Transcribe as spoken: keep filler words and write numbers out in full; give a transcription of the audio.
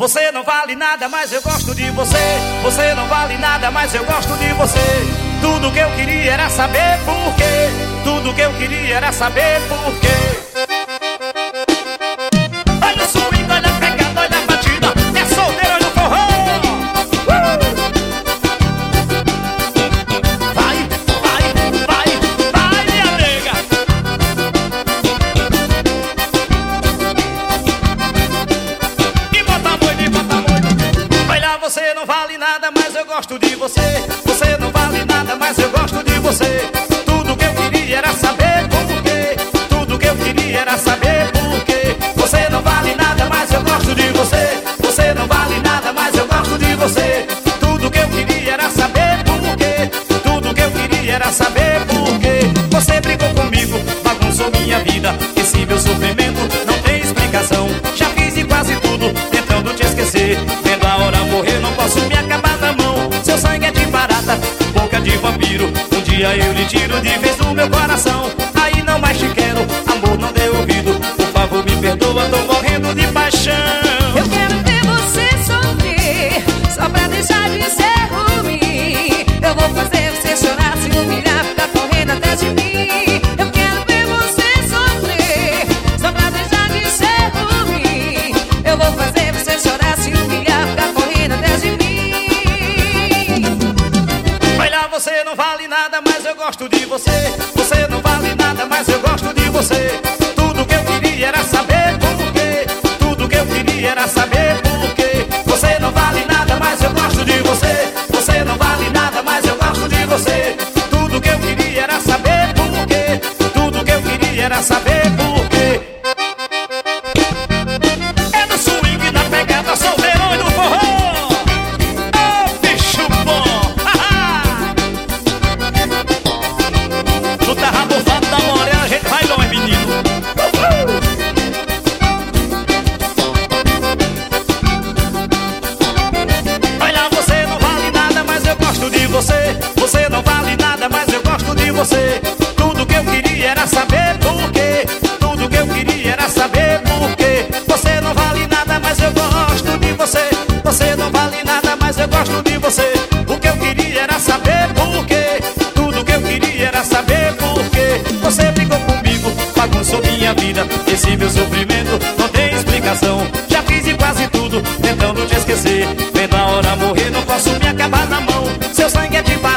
Você não vale nada, mas eu gosto de você. Você não vale nada, mas eu gosto de você. Tudo que eu queria era saber por quê. Tudo que eu queria era saber por quê. Olha o swing, olha a pegada, olha a batida. É solteiro, olha o forró. uh! Vai, vai, vai, vai, minha nega. E bota muito, e bota muito. Olha, você não vale nada, mas eu gosto de você. Você não vale nada, mas eu gosto de você. Tudo que eu queria era saber por quê. Tudo que eu queria era saber por quê. Você não vale nada, mas eu gosto de você. Você não vale nada, mas eu gosto de você. Tudo que eu queria era saber por quê. Tudo que eu queria era saber por quê. Você brigou comigo, bagunçou minha vida. Esse meu sofrimento não tem explicação. Já fiz de quase tudo, tentando te esquecer. Vendo a hora morrer, não posso me acabar na mão. Seu sangue é de barata, boca de vampiro. Um dia eu lhe tiro de vez do meu coração. Aí não mais te quero, amor não deu ouvido. Por favor me perdoa, tô morrendo de paixão. Eu quero ver você sofrer, só pra deixar de ser ruim. Eu vou fazer você chorar, se humilhar, ficar correndo atrás de mim. Eu quero ver você sofrer, só pra deixar de ser ruim. Eu vou fazer você chorar, se humilhar, ficar correndo atrás de mim. Olha, você não vale nada, mas eu gosto de você. Você não vale nada, mas eu gosto de você. Tudo que eu queria era saber por quê. Tudo que eu queria era saber por quê. Você não vale nada, mas eu gosto de você. Você não vale nada, mas eu gosto de você. Tudo que eu queria era saber por quê. Tudo que eu queria era saber por quê. É no swing, na pegada, solteirão e no forró. Ô, bicho bom! Tu tá rabufado da morena, a gente vai longe, menino. Olha, você não vale nada, mas eu gosto de você. Você não vale nada, mas eu gosto de você. Tudo que eu queria era saber por quê. Tudo que eu queria era saber por quê. Você não vale nada, mas eu gosto de você. Você não vale nada, mas eu gosto de você. O que eu queria era saber por quê. Tudo que eu queria era saber por quê. Você brigou comigo, bagunçou minha vida. Esse meu sofrimento não tem explicação. Já fiz de quase tudo, tentando te esquecer. Vendo a hora morrer, não posso me acabar na mão. Seu sangue é de barro.